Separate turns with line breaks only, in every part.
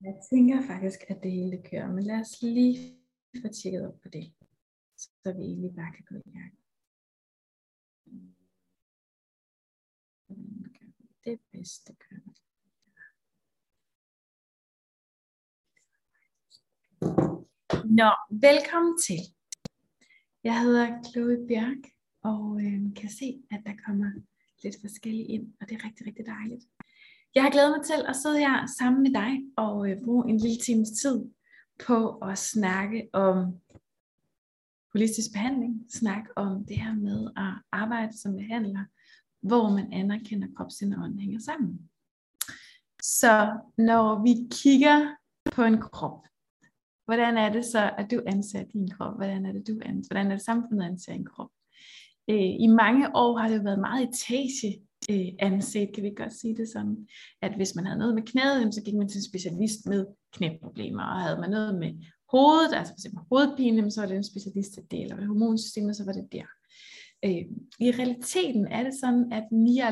Jeg tænker faktisk, at det hele kører, men lad os lige få tjekket op på det, så vi egentlig bare kan gå i gang. Det bedste kører. Nå, velkommen til. Jeg hedder Chloe Bjørk, og kan se, at der kommer lidt forskelligt ind, og det er rigtig, rigtig dejligt. Jeg har glædet mig til at sidde her sammen med dig og bruge en lille times tid på at snakke om holistisk behandling, snakke om det her med at arbejde som behandler, hvor man anerkender krop, sind og ånd hænger sammen. Så når vi kigger på en krop, hvordan er det så, at du anser din krop? Hvordan er det samfundet anser en krop? I mange år har det været meget etage anset, kan vi godt sige det sådan, at hvis man havde noget med knæet, så gik man til en specialist med knæproblemer, og havde man noget med hovedet, altså for eksempel hovedpine, så var det en specialist til det, eller var det hormonsystemet, så var det der. I realiteten er det sådan, at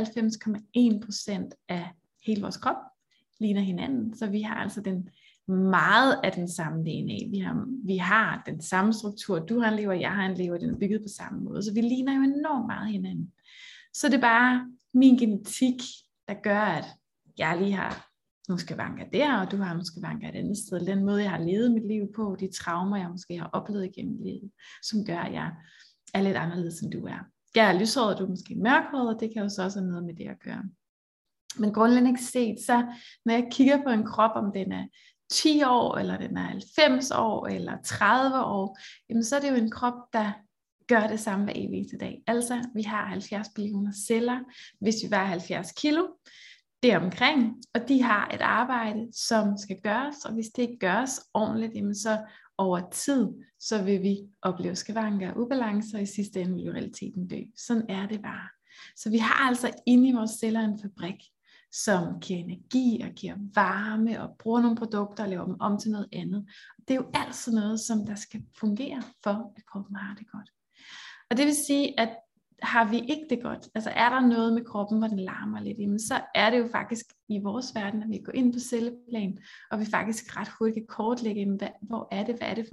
99,1% af hele vores krop ligner hinanden, så vi har altså meget af den samme DNA. Vi har den samme struktur. Du har en lever, jeg har en lever, den er bygget på samme måde. Så vi ligner jo enormt meget hinanden. Så det er bare min genetik, der gør, at jeg lige har nogle skavanker der, og du har nogle skavanker et andet sted. Den måde, jeg har levet mit liv på, de traumer, jeg måske har oplevet igennem livet, som gør, at jeg er lidt anderledes, end du er. Jeg er lyshåret, og du er måske mørkhåret, og det kan jo så også have noget med det at gøre. Men grundlæggende set, så når jeg kigger på en krop, om den er 10 år, eller den er 90 år, eller 30 år, jamen så er det jo en krop, der gør det samme hver evig eneste dag. Altså, vi har 70 billioner celler, hvis vi vejer 70 kilo, det er omkring, og de har et arbejde, som skal gøres, og hvis det ikke gøres ordentligt, jamen så over tid, så vil vi opleve skavanker og ubalancer, og i sidste ende vil jo realiteten dø. Sådan er det bare. Så vi har altså inde i vores celler en fabrik, som giver energi og giver varme og bruger nogle produkter og laver dem om til noget andet. Det er jo alt sådan noget, som der skal fungere for, at kroppen har det godt. Og det vil sige, at har vi ikke det godt, altså er der noget med kroppen, hvor den larmer lidt, jamen så er det jo faktisk i vores verden, at vi går ind på celleplan, og vi faktisk ret hurtigt kan kortlægge, hvad er det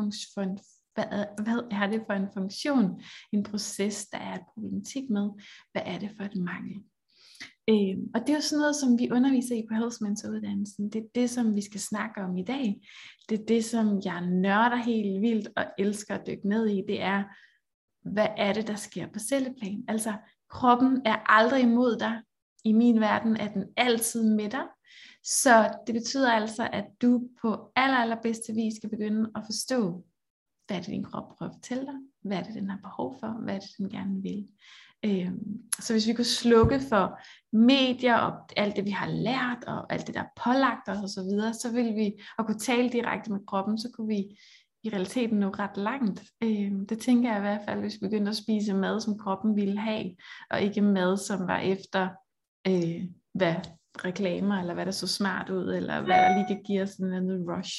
for en funktion, en proces, der er et problematik med, hvad er det for et mangel. Og det er jo sådan noget, som vi underviser i på Health-mentoruddannelsen. Det er det, som vi skal snakke om i dag. Det er det, som jeg nørder helt vildt og elsker at dykke ned i. Det er, hvad er det, der sker på celleplan? Altså, kroppen er aldrig imod dig. I min verden er den altid med dig. Så det betyder altså, at du på allerbedste vis skal begynde at forstå, hvad er det, din krop prøver at fortælle dig? Hvad er det, den har behov for? Hvad er det, den gerne vil? Så hvis vi kunne slukke for medier og alt det vi har lært og alt det der er pålagt os og så videre, så ville vi og kunne tale direkte med kroppen, så kunne vi i realiteten nå ret langt. Det tænker jeg i hvert fald, hvis vi begyndte at spise mad, som kroppen ville have, og ikke mad, som var efter hvad reklamer, eller hvad der så smart ud, eller hvad der lige kan give os sådan en andet rush.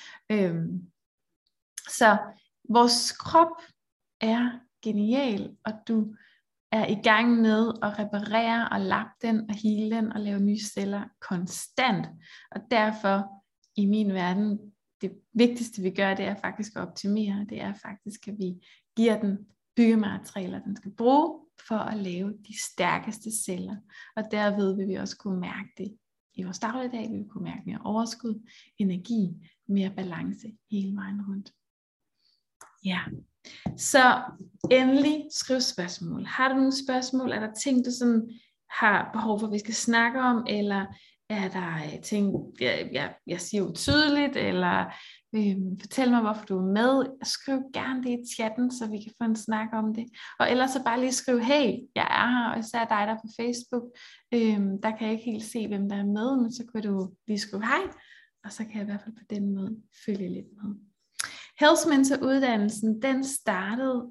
Så vores krop er genial, og du er i gang med at reparere og lappe den og hele den og lave nye celler konstant. Og derfor i min verden, det vigtigste vi gør, det er faktisk at optimere. Det er faktisk, at vi giver den byggematerialer, den skal bruge for at lave de stærkeste celler. Og derved vil vi også kunne mærke det i vores dagligdag. Vi vil kunne mærke mere overskud, energi, mere balance hele vejen rundt. Ja. Så endelig skriv spørgsmål. Har du nogle spørgsmål? Er der ting, du sådan har behov for, at vi skal snakke om? Eller er der ting, jeg siger utydeligt? Eller fortæl mig, hvorfor du er med. Skriv gerne det i chatten, så vi kan få en snak om det. Og ellers så bare lige skriv, hey, jeg er her, og især dig der på Facebook. Der kan jeg ikke helt se, hvem der er med, men så kan du lige skrive hej, og så kan jeg i hvert fald på den måde følge lidt med. Health-mentoruddannelsen, den startede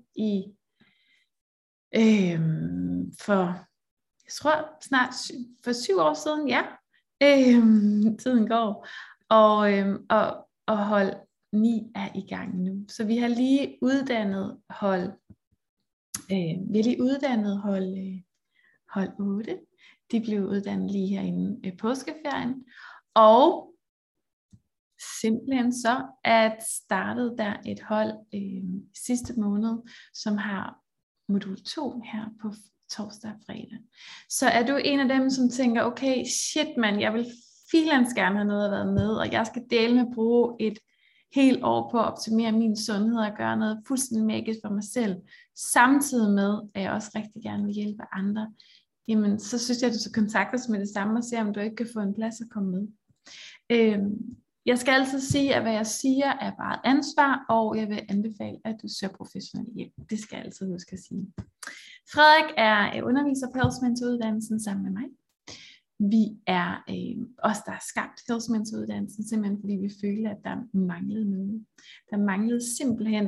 for, jeg tror snart for 7 år siden, ja. Tiden går. Og hold 9 er i gang nu. Så vi har lige uddannet hold 8. De blev uddannet lige herinde i påskeferien. Og Simpelthen så, at startede der et hold sidste måned, som har modul 2 her på torsdag og fredag. Så er du en af dem, som tænker, okay, shit mand, jeg vil freelance gerne have noget at være med, og jeg skal dele med at bruge et helt år på at optimere min sundhed og gøre noget fuldstændig magisk for mig selv, samtidig med, at jeg også rigtig gerne vil hjælpe andre, jamen så synes jeg, at du skal kontakte os med det samme og se, om du ikke kan få en plads at komme med. Jeg skal altid sige, at hvad jeg siger er bare ansvar, og jeg vil anbefale, at du søger professionel hjælp. Det skal jeg altid huske at sige. Frederik er underviser på Health Mentor-uddannelsen sammen med mig. Vi er os, der har skabt Health Mentor-uddannelsen, simpelthen fordi vi følte, at der manglede noget. Der manglede simpelthen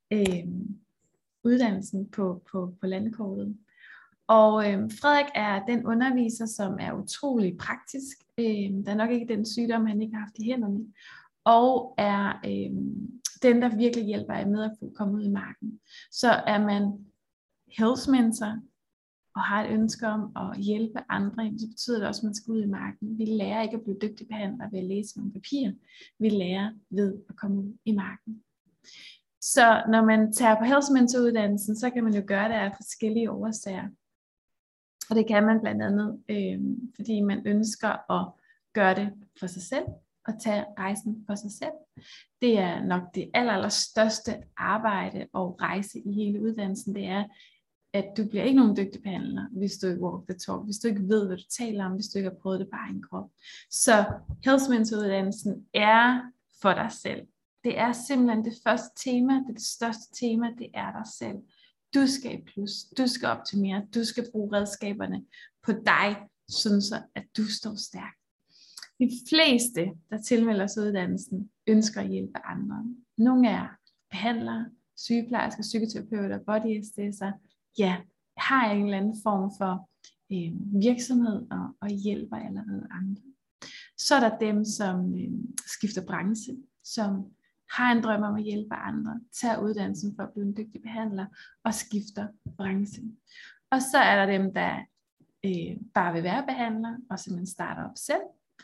uddannelsen på landkortet. Og Frederik er den underviser, som er utrolig praktisk. Der er nok ikke den sygdom, han ikke har haft i hænderne. Og er den, der virkelig hjælper jer med at komme ud i marken. Så er man health mentor og har et ønske om at hjælpe andre, så betyder det også, at man skal ud i marken. Vi lærer ikke at blive dygtige behandlere ved at læse nogle papirer. Vi lærer ved at komme ud i marken. Så når man tager på Health Mentor-uddannelsen, så kan man jo gøre det af forskellige årsager. Og det kan man blandt andet, fordi man ønsker at gøre det for sig selv, og tage rejsen for sig selv. Det er nok det allerstørste arbejde og rejse i hele uddannelsen, det er, at du bliver ikke nogen dygtig behandler, hvis du ikke walk the talk, hvis du ikke ved, hvad du taler om, hvis du ikke har prøvet det bare i en krop. Så Health Mentor-uddannelsen er for dig selv. Det er simpelthen det første tema, det er det største tema, det er dig selv. Du skal i plus, du skal optimere, du skal bruge redskaberne på dig, sådan så at du står stærk. De fleste, der tilmelder sig uddannelsen, ønsker at hjælpe andre. Nogle er behandlere, sygeplejersker, psykoterapeuter, body SDS'er. Ja, har jeg en eller anden form for virksomhed og hjælper allerede andre. Så er der dem, som skifter branche, som har en drøm om at hjælpe andre, tager uddannelsen for at blive en dygtig behandler og skifter branchen. Og så er der dem, der bare vil være behandler og simpelthen starter op selv.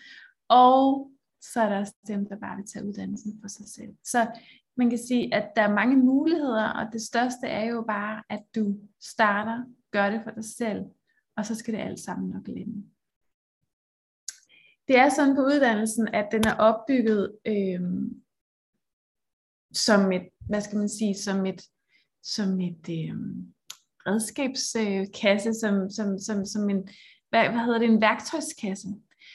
Og så er der også dem, der bare vil tage uddannelsen for sig selv. Så man kan sige, at der er mange muligheder, og det største er jo bare, at du starter, gør det for dig selv, og så skal det alt sammen nok lande. Det er sådan på uddannelsen, at den er opbygget som et, hvad skal man sige, som et redskabskasse, som en, hvad hedder det, en værktøjskasse.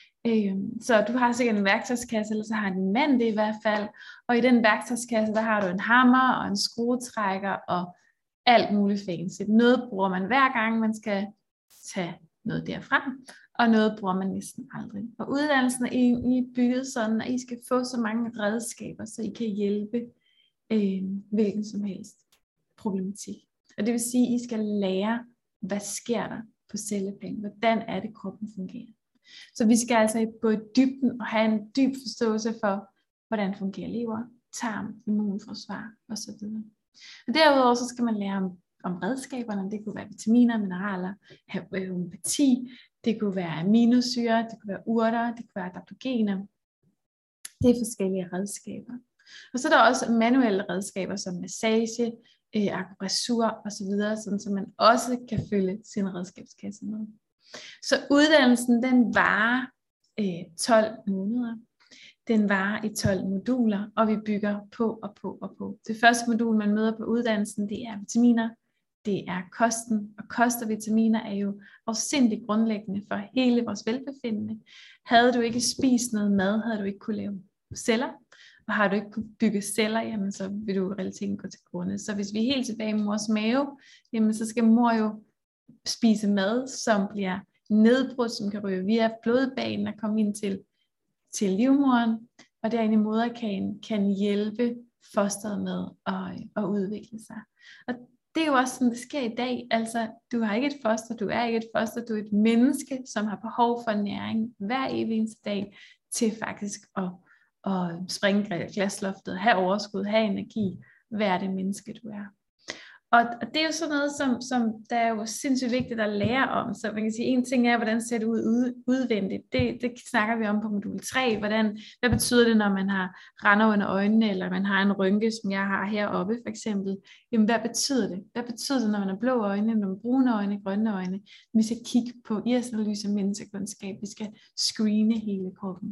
Så du har sikkert en værktøjskasse, eller så har din mand det i hvert fald, og i den værktøjskasse, der har du en hammer og en skruetrækker og alt muligt fancy. Noget bruger man hver gang, man skal tage noget derfra, og noget bruger man næsten aldrig. Og uddannelsen er egentlig bygget sådan, at I skal få så mange redskaber, så I kan hjælpe hvilken som helst problematik. Og det vil sige, at I skal lære, hvad sker der på celleplan, hvordan er det kroppen fungerer. Så vi skal altså gå i dybden og have en dyb forståelse for, hvordan fungerer lever, tarm, immunforsvar osv. Og derudover så skal man lære om redskaberne. Det kunne være vitaminer, mineraler, homeopati, det kunne være aminosyre, det kunne være urter, det kunne være adaptogener. Det er forskellige redskaber. Og så er der også manuelle redskaber som massage, akupressur osv., sådan så man også kan fylde sin redskabskasse med. Så uddannelsen, den varer 12 måneder. Den varer i 12 moduler, og vi bygger på og på og på. Det første modul, man møder på uddannelsen, det er vitaminer, det er kosten, og kost og vitaminer er jo afsindigt grundlæggende for hele vores velbefindende. Havde du ikke spist noget mad, havde du ikke kunne lave celler, og har du ikke kunne bygge celler, jamen så vil du i realiteten gå til grunde. Så hvis vi er helt tilbage i mors mave, jamen så skal mor jo spise mad, som bliver nedbrudt, som kan ryge via blodbanen og komme ind til livmoderen, og derinde i moderkagen kan hjælpe fosteret med at udvikle sig. Og det er jo også sådan, det sker i dag. Altså, du har ikke et foster, du er ikke et foster, du er et menneske, som har behov for næring hver evig eneste dag, til faktisk at springe glasloftet, have overskud, have energi, være det menneske, du er. Og det er jo sådan noget, som der er jo sindssygt vigtigt at lære om. Så man kan sige, en ting er, hvordan ser det ud udvendigt. Det snakker vi om på modul 3. Hvad betyder det, når man har render under øjnene, eller man har en rynke, som jeg har heroppe for eksempel. Jamen, hvad betyder det? Hvad betyder det, når man har blå øjne, når man har brune øjne, grønne øjne? Vi skal kigge på irisanalyse og menneskekundskab. Vi skal screene hele kroppen.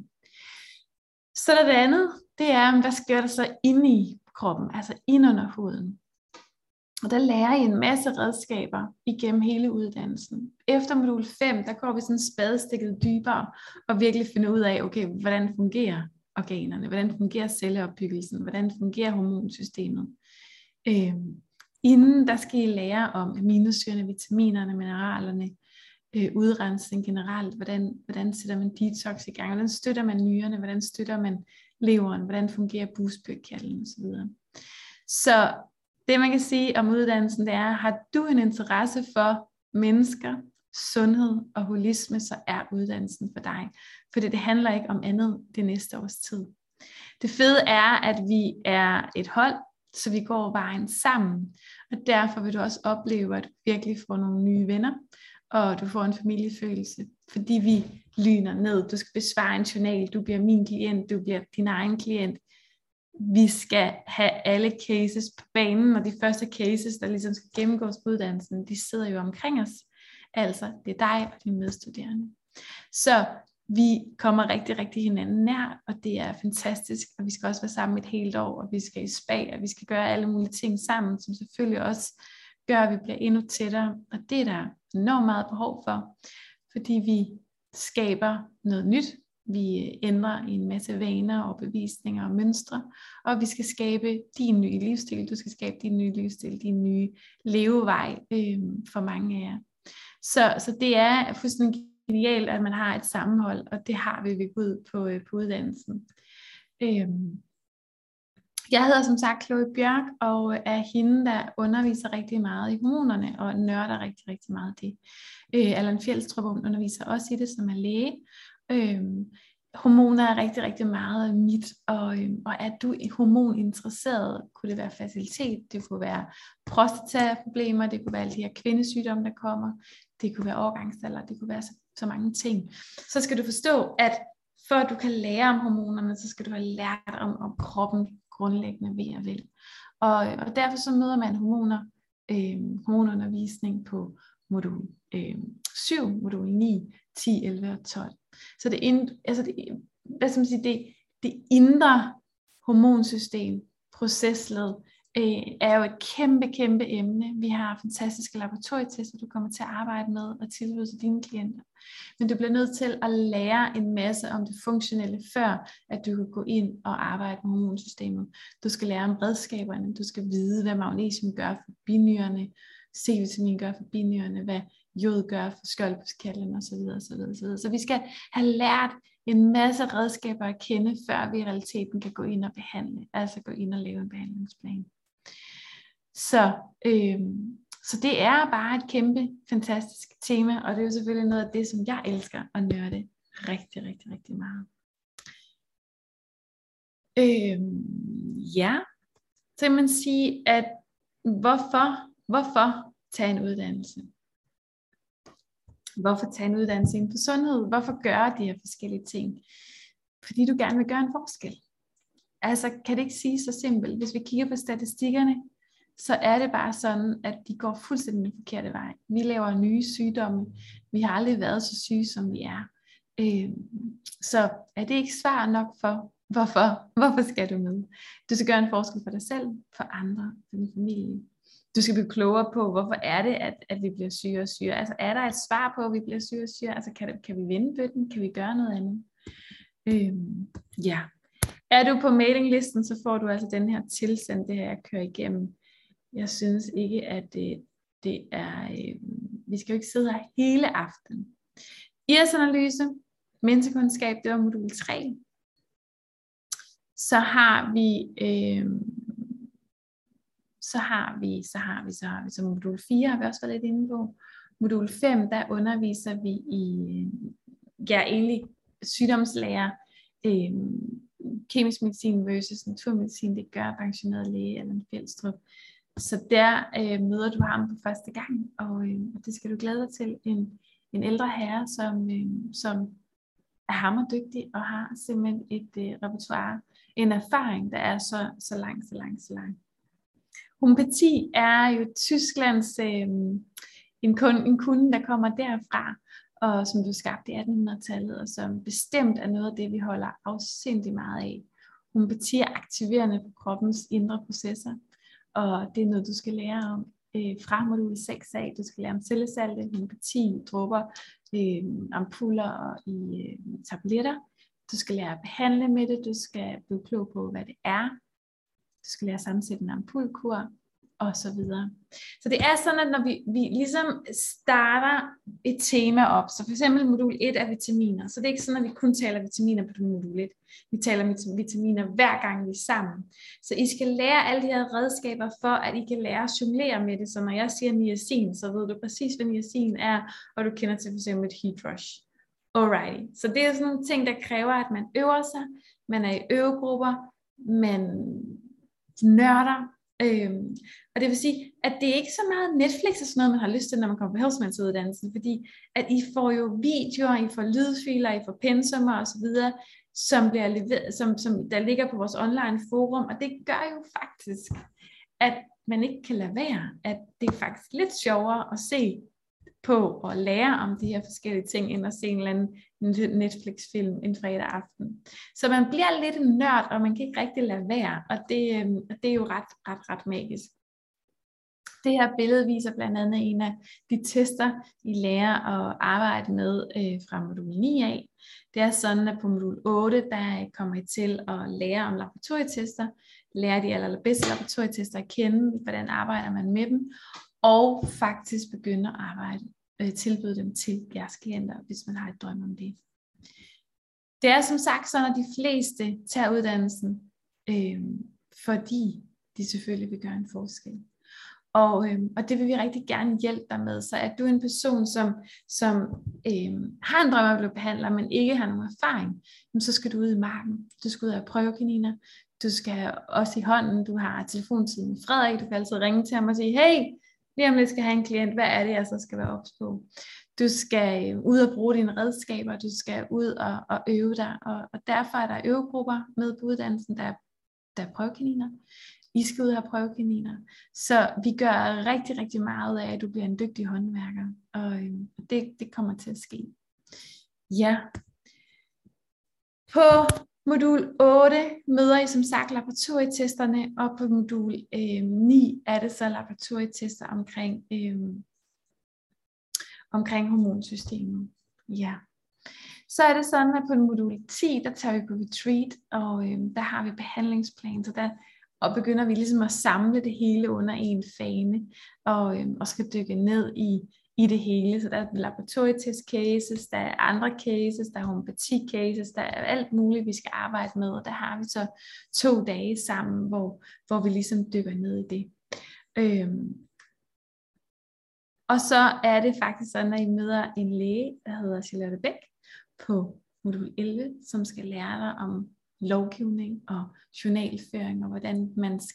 Så det andet, det er, hvad sker der så inde i kroppen, altså ind under huden. Og der lærer I en masse redskaber igennem hele uddannelsen. Efter modul 5, der går vi sådan spadestikket dybere og virkelig finder ud af, okay, hvordan fungerer organerne, hvordan fungerer celleopbyggelsen, hvordan fungerer hormonsystemet. Inden der skal I lære om aminosyrerne, vitaminerne, mineralerne, udrensning generelt, hvordan sætter man detox i gang, hvordan støtter man nyrerne, hvordan støtter man leveren, hvordan fungerer bugspytkirtlen osv. Så det man kan sige om uddannelsen, det er, har du en interesse for mennesker, sundhed og holisme, så er uddannelsen for dig. For det handler ikke om andet det næste års tid. Det fede er, at vi er et hold, så vi går vejen sammen. Og derfor vil du også opleve, at du virkelig får nogle nye venner, og du får en familiefølelse, fordi vi lyner ned. Du skal besvare en journal, du bliver min klient, du bliver din egen klient. Vi skal have alle cases på banen, og de første cases, der ligesom skal gennemgås på uddannelsen, de sidder jo omkring os. Altså, det er dig og dine medstuderende. Så vi kommer rigtig, rigtig hinanden nær, og det er fantastisk, og vi skal også være sammen et helt år, og vi skal i spa, og vi skal gøre alle mulige ting sammen, som selvfølgelig også gør, at vi bliver endnu tættere, og det er der enormt meget behov for, fordi vi skaber noget nyt. Vi ændrer en masse vaner og bevisninger og mønstre, og vi skal skabe din nye livsstil. Du skal skabe din nye livsstil, din nye levevej for mange af jer. Så det er fuldstændig genialt, at man har et sammenhold, og det har vi ved Gud på uddannelsen. Jeg hedder som sagt Chloe Bjørk, og er hende, der underviser rigtig meget i hormonerne, og nørder rigtig, rigtig meget det. Allan Fjeldstrup underviser også i det, som er læge. Hormoner er rigtig, rigtig meget mit, og er du hormoninteresseret, kunne det være fertilitet, det kunne være prostataproblemer, det kunne være alle de her kvindesygdomme, der kommer, det kunne være overgangsalder, det kunne være så mange ting. Så skal du forstå, at for at du kan lære om hormonerne, så skal du have lært om kroppen grundlæggende ved og vel. Og derfor så møder man hormonundervisning på modul 7, modul 9, 10, 11 og 12. Så det indre hormonsystem, procesled, er jo et kæmpe emne. Vi har fantastiske laboratorietester, du kommer til at arbejde med og tilbyde til dine klienter. Men du bliver nødt til at lære en masse om det funktionelle, før at du kan gå ind og arbejde med hormonsystemet. Du skal lære om redskaberne, du skal vide, hvad magnesium gør for binyrerne, C-vitamin gør for binyrerne, hvad jod gør for skjoldbruskkirtlen osv. Så vi skal have lært en masse redskaber at kende, før vi i realiteten kan gå ind og behandle, altså gå ind og lave en behandlingsplan. Så det er bare et kæmpe, fantastisk tema, og det er jo selvfølgelig noget af det, som jeg elsker at nørde rigtig, rigtig, rigtig meget. Ja, så kan man sige, at hvorfor tage en uddannelse? Hvorfor tage en uddannelse inden for sundhed? Hvorfor gøre de her forskellige ting? Fordi du gerne vil gøre en forskel. Altså, kan det ikke sige så simpelt? Hvis vi kigger på statistikkerne, så er det bare sådan, at de går fuldstændig den forkerte vej. Vi laver nye sygdomme. Vi har aldrig været så syge, som vi er. Så er det ikke svar nok for, hvorfor skal du med? Du skal gøre en forskel for dig selv, for andre, for din familie. Du skal blive klogere på, hvorfor er det, at vi bliver syge og syge. Altså er der et svar på, at vi bliver syge og syge? Altså kan vi vende bøtten? Kan vi gøre noget andet? Ja. Er du på mailinglisten, så får du altså den her tilsendt, det her jeg kører igennem. Jeg synes ikke, at det er... vi skal jo ikke sidde her hele aftenen. Irisanalyse, menneskekundskab, det var modul 3. Så har vi så modul 4, har vi også været lidt inde på. Modul 5, der underviser vi i egentlig sygdomslære, kemisk medicin versus naturmedicin, det gør pensioneret læge Allan Fjeldstrup. Så der møder du ham for første gang, og det skal du glæde dig til. En ældre herre, som er hammerdygtig og har simpelthen et repertoire, en erfaring, der er så lang. Homøopati er jo Tysklands en kunde, der kommer derfra, og som blev skabt i 1800-tallet, og som bestemt er noget af det, vi holder afsindig meget af. Homøopati er aktiverende på kroppens indre processer, og det er noget, du skal lære om fra modul 6 af. Du skal lære om cellesalte, homøopati, dråber, ampuller og i tabletter. Du skal lære at behandle med det, du skal blive klog på, hvad det er. Du skal lære at sammensætte en ampulkur, og så videre. Så det er sådan, at når vi ligesom starter et tema op, så for eksempel modul 1 er vitaminer, så det er ikke sådan, at vi kun taler vitaminer på modul 1. Vi taler vitaminer hver gang vi er sammen. Så I skal lære alle de her redskaber for, at I kan lære at jonglere med det. Så når jeg siger niacin, så ved du præcis, hvad niacin er, og du kender til for eksempel et heat rush. Alrighty. Så det er sådan nogle ting, der kræver, at man øver sig, man er i øvegrupper, man nørder. Og det vil sige, at det er ikke så meget Netflix og sådan noget, man har lyst til, når man kommer på Healthman's-uddannelsen, fordi at I får jo videoer, I får lydfiler, I får pensummer og så videre, som bliver leveret, som der ligger på vores online forum, og det gør jo faktisk, at man ikke kan lade være, at det er faktisk lidt sjovere at se på og lære om de her forskellige ting, end at se en eller anden Netflix-film en fredag aften. Så man bliver lidt en nørd, og man kan ikke rigtig lade være, og det er jo ret magisk. Det her billede viser blandt andet en af de tester, I lærer at arbejde med fra modul 9 af. Det er sådan, at på modul 8, der kommer I til at lære om laboratorietester, lære de allerbedste laboratorietester at kende, hvordan arbejder man med dem, og faktisk begynde at arbejde, tilbyde dem til jeres klienter, hvis man har et drøm om det. Det er som sagt sådan, at de fleste tager uddannelsen, fordi de selvfølgelig vil gøre en forskel. Og det vil vi rigtig gerne hjælpe dig med. Så er du en person, som har en drøm om at blive behandler, men ikke har nogen erfaring, så skal du ud i marken. Du skal ud af prøvekaniner. Du skal også i hånden. Du har telefontid med Frederik. Du kan altid ringe til ham og sige, hey, lige om lidt skal have en klient. Hvad er det, jeg så skal være ops på? Du skal ud og bruge dine redskaber. Du skal ud og øve dig. Og derfor er der øvegrupper med på uddannelsen, der er prøvekaniner. I skal ud og have prøvekaniner. Så vi gør rigtig, rigtig meget af, at du bliver en dygtig håndværker. Og det kommer til at ske. Ja. På modul 8 møder I som sagt laboratorietesterne, og på modul 9 er det så laboratorietester omkring hormonsystemet. Ja. Så er det sådan, at på modul 10, der tager vi på retreat, og der har vi behandlingsplan, så der og begynder vi ligesom at samle det hele under en fane, og skal dykke ned i det hele. Så der er laboratorietest cases, der er andre cases, der er homøopati cases, der er alt muligt, vi skal arbejde med, og der har vi så 2 dage sammen, hvor vi ligesom dykker ned i det. Og så er det faktisk sådan, at I møder en læge, der hedder Charlotte Bæk, på modul 11, som skal lære dig om lovgivning og journalføring, og hvordan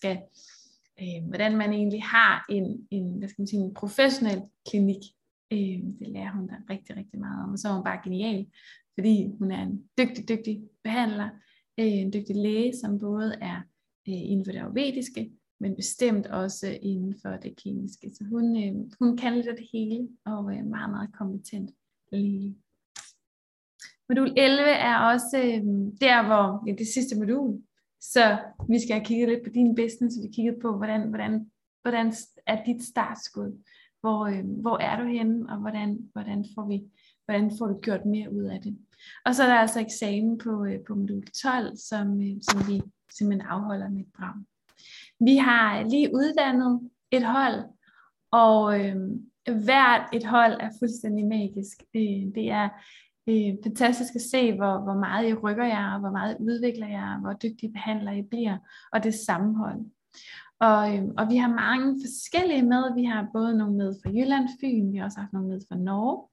man egentlig har en professionel klinik. Det lærer hun der rigtig, rigtig meget om, og så er hun bare genial, fordi hun er en dygtig behandler, en dygtig læge, som både er inden for det ayurvediske, men bestemt også inden for det kemiske. Så hun kan lidt af det hele, og er meget, meget kompetent læge. Modul 11 er også der, hvor det sidste modul, så vi skal have kigget lidt på din business, og vi kigget på, hvordan er dit startskud, hvor er du henne, og hvordan får du gjort mere ud af det. Og så er der altså eksamen på modul 12, som vi simpelthen afholder med et brag. Vi har lige uddannet et hold, og hvert et hold er fuldstændig magisk. Det er fantastisk at se, hvor meget I rykker jer, og hvor meget I udvikler jer, hvor dygtige behandlere I bliver, og det sammenhold. Og vi har mange forskellige med. Vi har både nogle med fra Jylland, Fyn, vi har også haft nogle med fra Norge.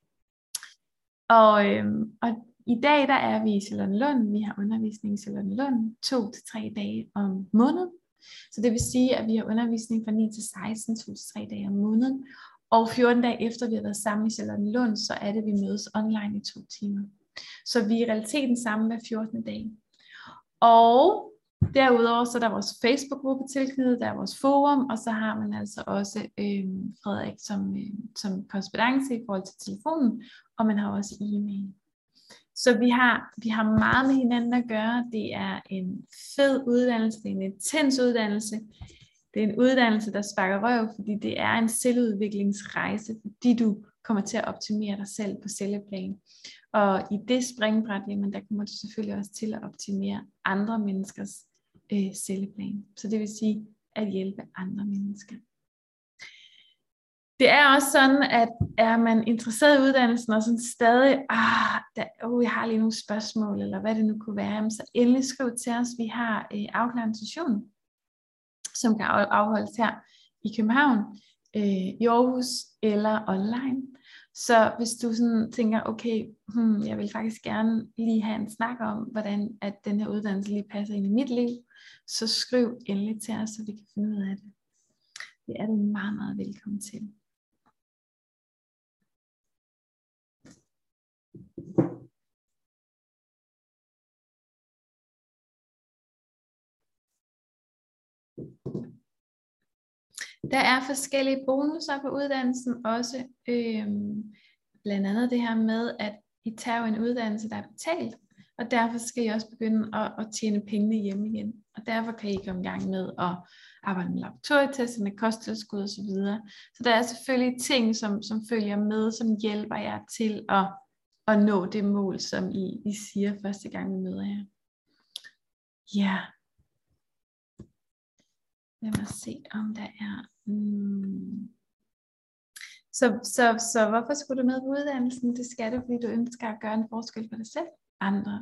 Og i dag der er vi i Charlottenlund. Vi har undervisning i Charlottenlund 2 til 3 dage om måneden. Så det vil sige, at vi har undervisning fra 9 til 16, 2 til 3 dage om måneden. Og 14 dage efter vi har været sammen i Charlottenlund, så er det, at vi mødes online i 2 timer. Så vi er i realiteten sammen hver 14. dag. Og derudover så er der vores Facebook-gruppe tilknyttet, der er vores forum, og så har man altså også Frederik som korrespondance i forhold til telefonen, og man har også e-mail. Så vi har meget med hinanden at gøre. Det er en fed uddannelse, det er en intens uddannelse. Det er en uddannelse, der sparker røv, fordi det er en selvudviklingsrejse, fordi du kommer til at optimere dig selv på celleplan. Og i det springbræt, jamen, der kommer du selvfølgelig også til at optimere andre menneskers celleplan. Så det vil sige at hjælpe andre mennesker. Det er også sådan, at er man interesseret i uddannelsen og sådan stadig, jeg har lige nogle spørgsmål, eller hvad det nu kunne være, så endelig skriv til os. Vi har afklarende session, som kan afholdes her i København, i Aarhus eller online. Så hvis du sådan tænker, okay, jeg vil faktisk gerne lige have en snak om, hvordan at den her uddannelse lige passer ind i mit liv, så skriv endelig til os, så vi kan finde ud af det. Det er du meget, meget velkommen til. Der er forskellige bonusser på uddannelsen også. Blandt andet det her med, at I tager en uddannelse, der er betalt, og derfor skal I også begynde at tjene pengene hjemme igen. Og derfor kan I komme i gang med at arbejde med laboratorietest, med kosttilskud osv. Så der er selvfølgelig ting, som følger med, som hjælper jer til at nå det mål, som I siger første gang vi møder jer. Ja. Lad mig se, om der er... Så hvorfor skulle du med på uddannelsen? Det skal du, fordi du ønsker at gøre en forskel for dig selv, andre.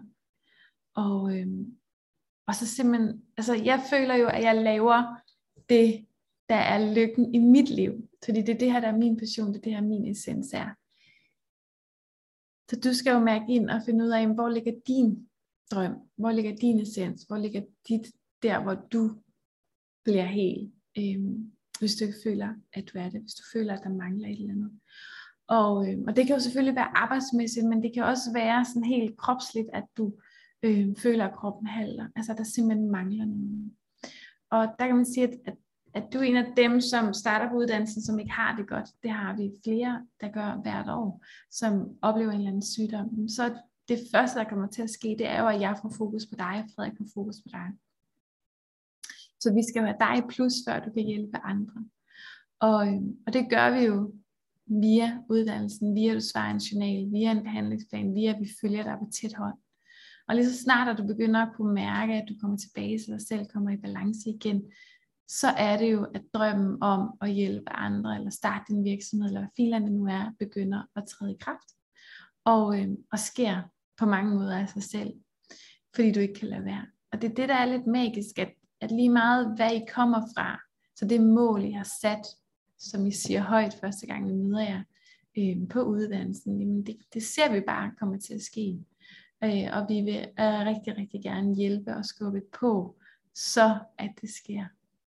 Og så simpelthen, altså jeg føler jo, at jeg laver det, der er lykken i mit liv. Fordi det er det her, der er min passion, det er det her, min essens er. Så du skal jo mærke ind og finde ud af, hvor ligger din drøm? Hvor ligger din essens? Hvor ligger dit der, hvor du bliver helt? Hvis du ikke føler, at du er det. Hvis du føler, at der mangler et eller andet. Og det kan jo selvfølgelig være arbejdsmæssigt, men det kan også være sådan helt kropsligt, at du føler, at kroppen halter. Altså, der simpelthen mangler noget. Og der kan man sige, at du er en af dem, som starter på uddannelsen, som ikke har det godt. Det har vi flere, der gør hvert år, som oplever en eller anden sygdom. Så det første, der kommer til at ske, det er jo, at jeg får fokus på dig, og Frederik får fokus på dig. Så vi skal jo have dig i plus, før du kan hjælpe andre. Og det gør vi jo via uddannelsen, via du svarer en journal, via en behandlingsplan, via at vi følger dig på tæt hånd. Og lige så snart, at du begynder at kunne mærke, at du kommer tilbage til dig selv, kommer i balance igen, så er det jo, at drømmen om at hjælpe andre, eller starte din virksomhed, eller hvad filerne nu er, begynder at træde i kraft. Og sker på mange måder af sig selv, fordi du ikke kan lade være. Og det er det, der er lidt magisk, at lige meget, hvad I kommer fra, så det mål, I har sat, som I siger højt første gang, vi møder jer på uddannelsen, jamen det ser vi bare kommer til at ske. Og vi vil rigtig, rigtig gerne hjælpe og skubbe på, så at det sker.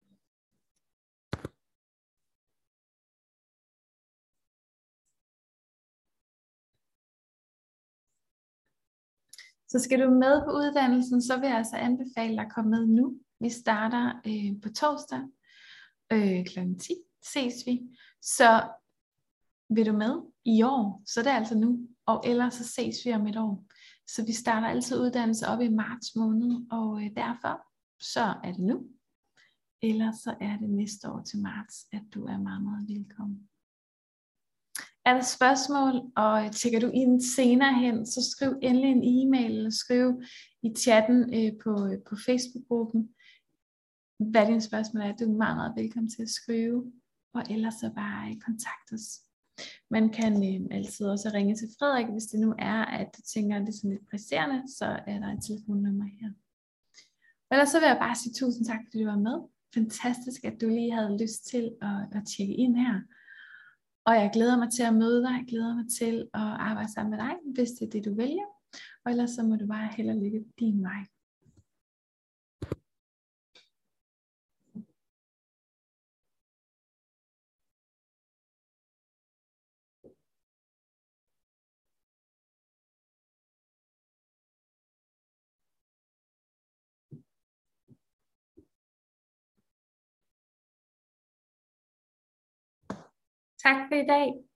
Så skal du med på uddannelsen, så vil jeg altså anbefale dig at komme med nu. Vi starter på torsdag kl. 10 ses vi. Så vil du med i år, så det er altså nu, og ellers så ses vi om et år. Så vi starter altid uddannelse op i marts måned, og derfor så er det nu. Ellers så er det næste år til marts, at du er meget, meget velkommen. Er der spørgsmål, og tjekker du ind senere hen, så skriv endelig en e-mail, eller skriv i chatten på Facebook-gruppen, hvad dine spørgsmål er. Du er meget, meget velkommen til at skrive, og ellers så bare kontakt os. Man kan altid også ringe til Frederik, hvis det nu er, at du tænker, at det er sådan lidt presserende, så er der et telefonnummer her. Og ellers så vil jeg bare sige tusind tak, fordi du var med. Fantastisk, at du lige havde lyst til at tjekke ind her. Og jeg glæder mig til at møde dig. Jeg glæder mig til at arbejde sammen med dig, hvis det er det, du vælger. Og ellers så må du bare held og lykke din vej. Tak for i dag.